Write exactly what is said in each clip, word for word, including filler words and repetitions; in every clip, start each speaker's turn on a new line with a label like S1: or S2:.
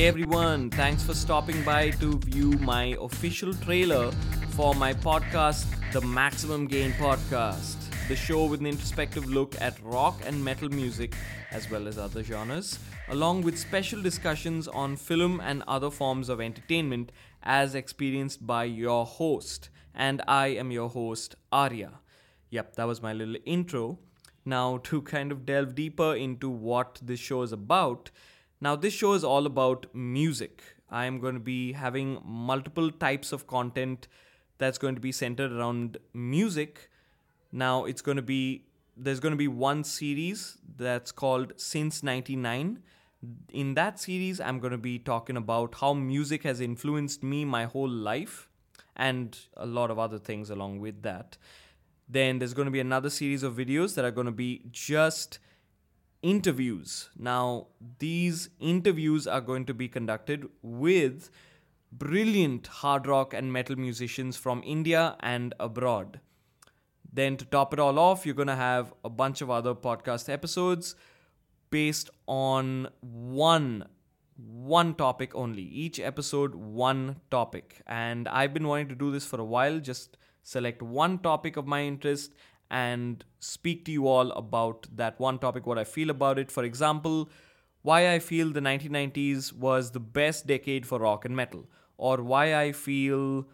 S1: Hey everyone, thanks for stopping by to view my official trailer for my podcast, The Maximum Gain Podcast, the show with an introspective look at rock and metal music as well as other genres, along with special discussions on film and other forms of entertainment as experienced by your host. And I am your host, Arya. Yep, that was my little intro. Now, to kind of delve deeper into what this show is about, now, this show is all about music. I am going to be having multiple types of content that's going to be centered around music. Now, it's going to be, there's going to be one series that's called Since ninety-nine. In that series, I'm going to be talking about how music has influenced me my whole life and a lot of other things along with that. Then there's going to be another series of videos that are going to be just interviews. Now, these interviews are going to be conducted with brilliant hard rock and metal musicians from India and abroad. Then to top it all off, you're going to have a bunch of other podcast episodes based on one one topic only. Each episode, one topic. And I've been wanting to do this for a while, just select one topic of my interest and speak to you all about that one topic, what I feel about it. For example, why I feel the nineteen nineties was the best decade for rock and metal, or why I feel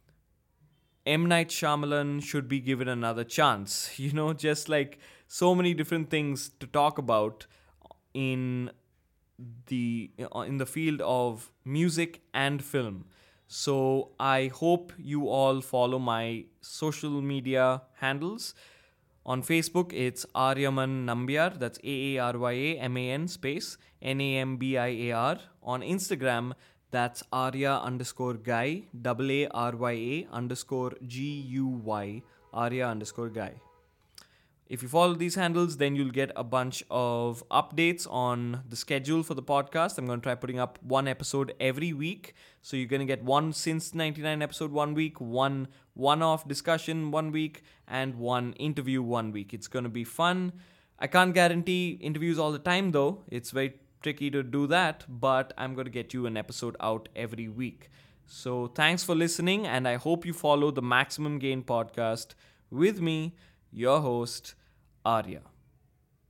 S1: M. Night Shyamalan should be given another chance. You know, just like so many different things to talk about in the in the field of music and film. So I hope you all follow my social media handles. On Facebook, it's Aryaman Nambiar. That's A A R Y A M A N space N A M B I A R. On Instagram, that's Arya underscore Guy, double A R Y A underscore G U Y, Arya underscore Guy. If you follow these handles, then you'll get a bunch of updates on the schedule for the podcast. I'm going to try putting up one episode every week. So you're going to get one Since ninety-nine episode one week, one one-off discussion one week, and one interview one week. It's going to be fun. I can't guarantee interviews all the time though. It's very tricky to do that, but I'm going to get you an episode out every week. So thanks for listening, and I hope you follow the Maximum Gain Podcast with me, your host, Arya.